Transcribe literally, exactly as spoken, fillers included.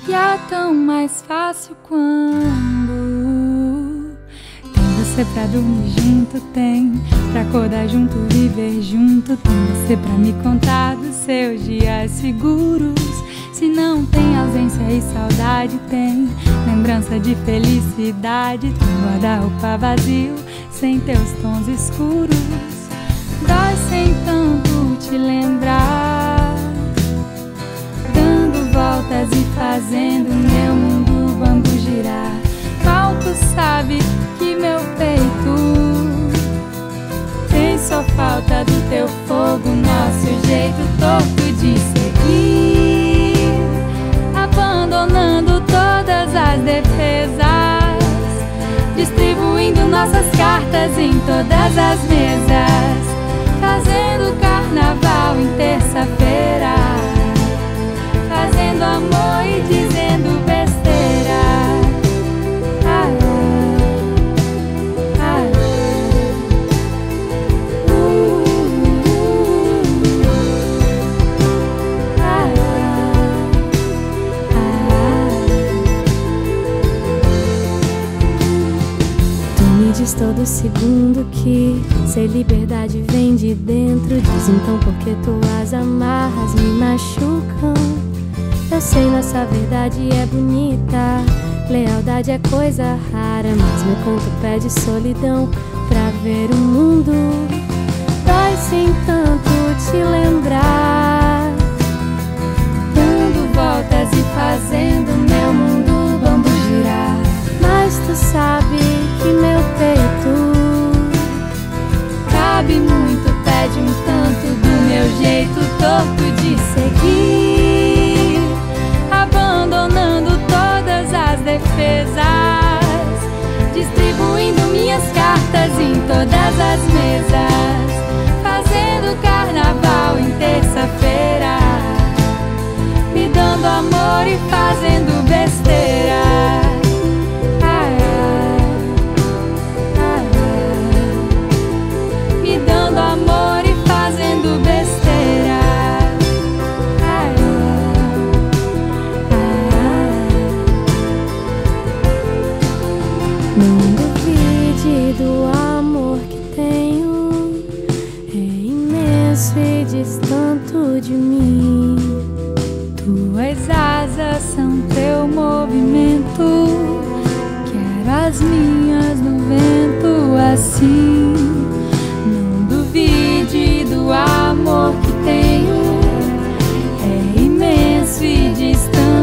E é tão mais fácil quando tem você pra dormir junto, tem pra acordar junto, viver junto, tem você pra me contar dos seus dias seguros. Se não tem ausência e saudade, tem lembrança de felicidade, tem guarda-roupa vazio sem teus tons escuros. Dói sem tanto te lembrar, dando voltas e fazendo meu mundo bambu girar. Mal tu sabe que meu peito tem só falta do teu fogo, nosso jeito torto de seguir, abandonando todas as defesas, distribuindo nossas cartas em todas as mesas, fazendo carnaval em terça-feira, fazendo amor e dizendo besteira. Ah, ah, ah, uh, uh, ah, ah. Tu me diz todo segundo que ser liberdade vem de dentro. Diz então por que tuas amarras me machucam. Eu sei, nossa verdade é bonita, lealdade é coisa rara, mas meu conto pede solidão pra ver o mundo. Dói sem tanto te lembrar, dando voltas e fazendo meu mundo bambu girar. Mas tu sabe que meu peito cabe muito, pede um tanto do meu jeito torto de seguir, abandonando todas as defesas, distribuindo minhas cartas em todas as mesas, fazendo carnaval em terça-feira, me dando amor e fazendo besteira. Ah, ah, ah, me dando amor e fazendo besteira. Ah, não duvide do amor que tenho, é imenso e diz tanto de mim. Tuas asas são teu movimento, quero as minhas no vento assim. Não duvide do amor que tenho, é imenso e diz tanto